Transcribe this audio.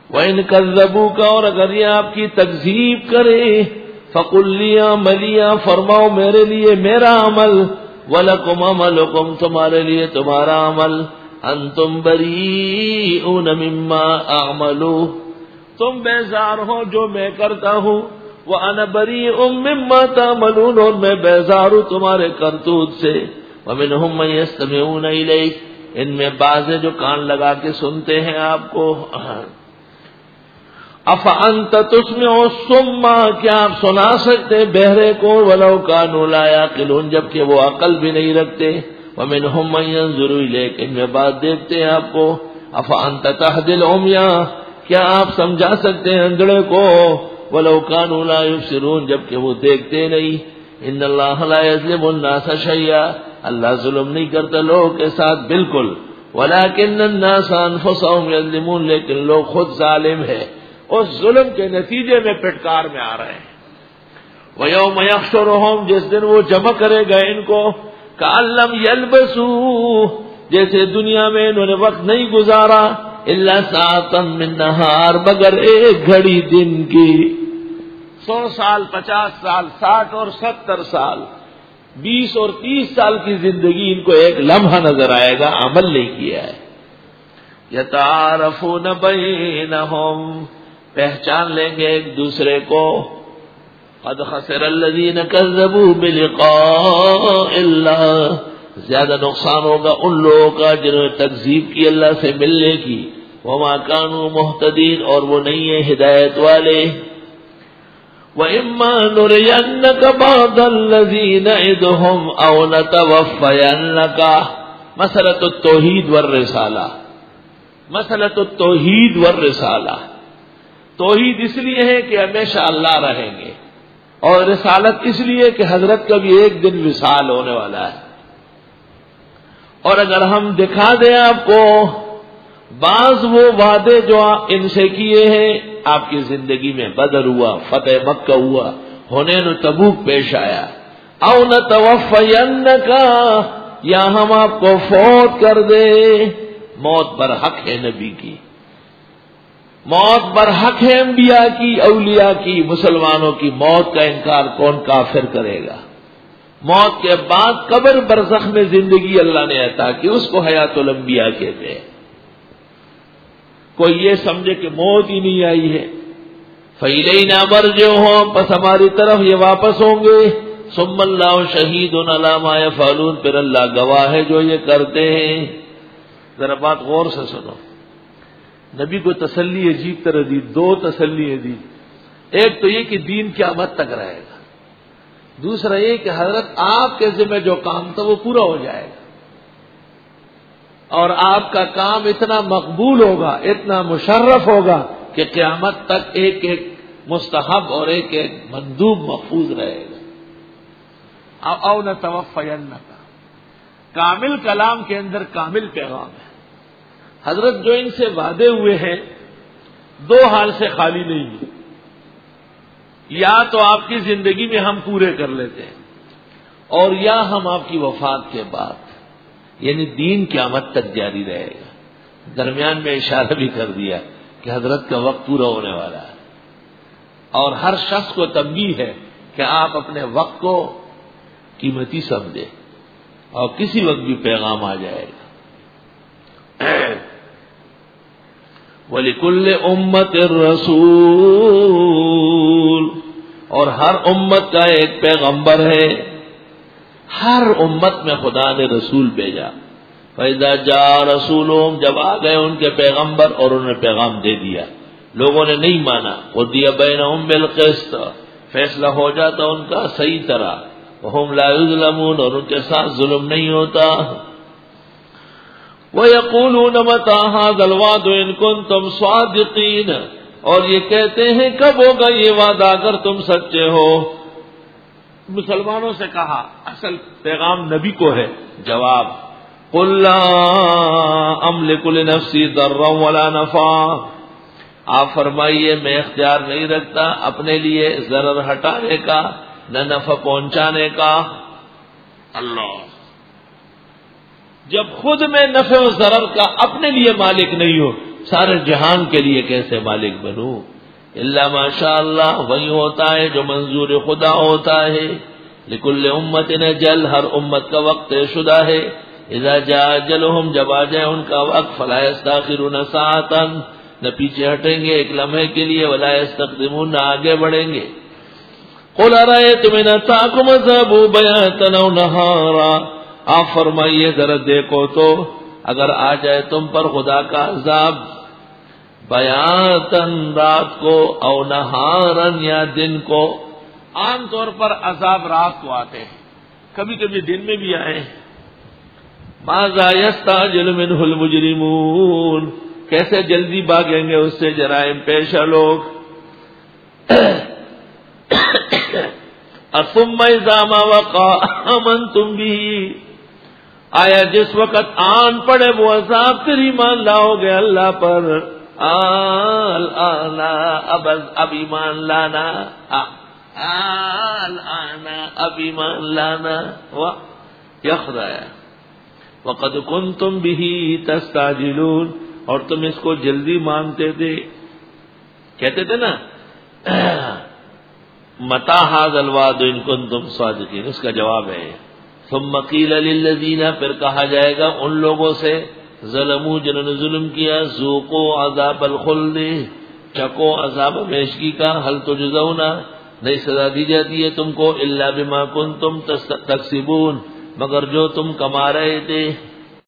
وَإِنْ كَذَّبُوكَ، اور اگر یہ آپ کی تکذیب کرے، فَقُلْ لِي عَمَلِيَّ، فرماؤ میرے لیے میرا عمل، وَلَكُمْ عَمَلُكُمْ، تمہارے لیے تمہارا عمل، أَنْتُمْ بَرِيئُونَ مِمَّا أَعْمَلُ، تم بیزار ہو جو میں کرتا ہوں، وَأَنَا بَرِيءٌ مِّمَّا تَعْمَلُونَ، اور میں بیزار ہوں تمہارے کرتوت سے۔ وَمِنْهُمْ مَن يَسْتَمِعُونَ إِلَيْكَ، ان میں بعض جو کان لگا کے سنتے ہیں آپ کو۔ افانت تسمع الصم، کیا آپ سنا سکتے بہرے کو، ولو کانوا لا یعقلون، جبکہ وہ عقل بھی نہیں رکھتے۔ ومنهم من ينظر الیک، ان میں بات دیکھتے ہیں آپ کو۔ افانت تهدی العمي، کیا آپ سمجھا سکتے ہیں اندھڑے کو، ولو کانوا لا یبصرون، جبکہ وہ دیکھتے نہیں۔ ان اللہ لا یظلم الناس شیئا، اللہ ظلم نہیں کرتا لوگوں کے ساتھ بالکل، ولکن الناس انفسهم یظلمون، لیکن لوگ خود ظالم ہے، اس ظلم کے نتیجے میں پٹکار میں آ رہے ہیں۔ وَيَوْمَ يَحْشُرُهُمْ، جس دن وہ جمع کرے گا ان کو، كَأَن لَّمْ يَلْبَثُوا، جیسے دنیا میں انہوں نے وقت نہیں گزارا، إِلَّا سَاعَةً مِّن نَّهَارٍ، مگر ایک گھڑی دن کی۔ 100 سال، 50 سال، 60 اور 70 سال، 20 اور 30 سال کی زندگی ان کو ایک لمحہ نظر آئے گا، عمل نہیں کیا ہے۔ يَتَعَارَفُونَ بَيْنَهُمْ، پہچان لیں گے ایک دوسرے کو۔ قد خسر الذین کذبوا بلقاء اللہ، زیادہ نقصان ہوگا ان لوگوں کا جنہوں نے تکذیب کی اللہ سے ملنے کی۔ وما كانوا مہتدین، اور وہ نہیں ہیں ہدایت والے۔ وَإِمَّا نُرِيَنَّكَ بَعْضَ الَّذِي نَعِدُهُمْ أَوْ نَتَوَفَّيَنَّكَ، مسئلۃ التوحید والرسالہ، مسئلۃ التوحید والرسالہ۔ توحید اس لیے ہے کہ ہمیشہ اللہ رہیں گے، اور رسالت اس لیے کہ حضرت کا بھی ایک دن وصال ہونے والا ہے۔ اور اگر ہم دکھا دیں آپ کو بعض وہ وعدے جو ان سے کیے ہیں، آپ کی زندگی میں بدر ہوا، فتح مکہ ہوا، حنین و تبوک پیش آیا، او نتوفینک، یا ہم آپ کو فوت کر دیں، موت برحق ہے نبی کی، موت برحق ہے انبیاء کی، اولیاء کی، مسلمانوں کی موت کا انکار کون کافر کرے گا؟ موت کے بعد قبر برزخ میں زندگی اللہ نے عطا کی، اس کو حیات الانبیاء کہتے ہیں۔ کوئی یہ سمجھے کہ موت ہی نہیں آئی ہے، فَإِلَيْنَا مَرْجِعُهُمْ، پس ہماری طرف یہ واپس ہوں گے، ثُمَّ اللَّهُ شَهِيدٌ عَلَىٰ مَا يَفْعَلُونَ، پھر اللہ گواہ ہے جو یہ کرتے ہیں۔ ذرا بات غور سے سنو، نبی کو تسلی عجیب طرح دی، دو تسلیاں دی۔ ایک تو یہ کہ دین قیامت تک رہے گا، دوسرا یہ کہ حضرت آپ کے ذمہ جو کام تھا وہ پورا ہو جائے گا، اور آپ کا کام اتنا مقبول ہوگا، اتنا مشرف ہوگا کہ قیامت تک ایک ایک مستحب اور ایک ایک مندوب محفوظ رہے گا۔ او نتوفینک، کامل کلام کے اندر کامل پیغام ہے۔ حضرت جو ان سے وعدے ہوئے ہیں دو حال سے خالی نہیں ہیں، یا تو آپ کی زندگی میں ہم پورے کر لیتے ہیں، اور یا ہم آپ کی وفات کے بعد، یعنی دین قیامت تک جاری رہے گا۔ درمیان میں اشارہ بھی کر دیا کہ حضرت کا وقت پورا ہونے والا ہے، اور ہر شخص کو تنبیہ ہے کہ آپ اپنے وقت کو قیمتی سمجھے، اور کسی وقت بھی پیغام آ جائے گا۔ وَلِكُلِّ أُمَّةٍ رَّسُولٌ، اور ہر امت کا ایک پیغمبر ہے، ہر امت میں خدا نے رسول بھیجا۔ فَإِذَا جَاءَ رَسُولُهُمْ، جب آ گئے ان کے پیغمبر اور انہوں نے پیغام دے دیا، لوگوں نے نہیں مانا، قُضِيَ بَيْنَهُمْ بِالْقِسْطِ، فیصلہ ہو جاتا ان کا صحیح طرح، وَهُمْ لَا يُظْلَمُونَ، اور ان کے ساتھ ظلم نہیں ہوتا۔ وَيَقُولُونَ مَتَىٰ هَٰذَا الْوَعْدُ إِن كُنتُمْ صَادِقِينَ، اور یہ کہتے ہیں کب ہوگا یہ وعدہ اگر تم سچے ہو۔ مسلمانوں سے کہا، اصل پیغام نبی کو ہے، جواب قُل لَّا أَمْلِكُ لِنَفْسِي ضَرًّا وَلَا نَفْعًا، آپ فرمائیے میں اختیار نہیں رکھتا اپنے لیے ضرر ہٹانے کا نہ نفع پہنچانے کا۔ اللہ، جب خود میں نفع و ضرر کا اپنے لیے مالک نہیں ہو سارے جہان کے لیے کیسے مالک بنوں؟ الا ماشاء اللہ، وہی ہوتا ہے جو منظور خدا ہوتا ہے. لکل امت اجل، ہر امت کا وقت شدہ ہے. اذا جاء اجلهم، جب آ جائے ان کا وقت، فلا يستاخرون ساعتا، نہ پیچھے ہٹیں گے ایک لمحے کے لیے، ولا يستقدمون، نہ آگے بڑھیں گے. قل ارأيتم ان اتاكم عذاب بياتا او نهارا، آپ فرمائیے ذرا دیکھو تو اگر آ جائے تم پر خدا کا عذاب بیاتن، رات کو، او نہارن، یا دن کو. عام طور پر عذاب رات کو آتے ہیں، کبھی کبھی دن میں بھی آئے. ماذا یستعجل منہ المجرمون، کیسے جلدی بھاگیں گے اس سے جرائم پیشہ لوگ. ثم اذا ما وقع آمنتم به، آیا جس وقت آن پڑے وہ عذاب پھر ایمان لاؤ گے اللہ پر. الآن، اب ایمان لانا، الآن اب ایمان لانا. کیا خدایا، وقد کنتم به تستعجلون، اور تم اس کو جلدی مانتے تھے. کہتے تھے نا متی ھذا الوعد ان کنتم صادقین، اس کا جواب ہے ثم قیل للذین، پھر کہا جائے گا ان لوگوں سے ظلموا، جنہوں نے ظلم کیا، ذوقوا عذاب الخلد، چکو عذاب ہمیشگی کا، هل تجزون، نہیں سزا دی جاتی ہے تم کو، الا بما کنتم تکسبون، مگر جو تم کما رہے تھے.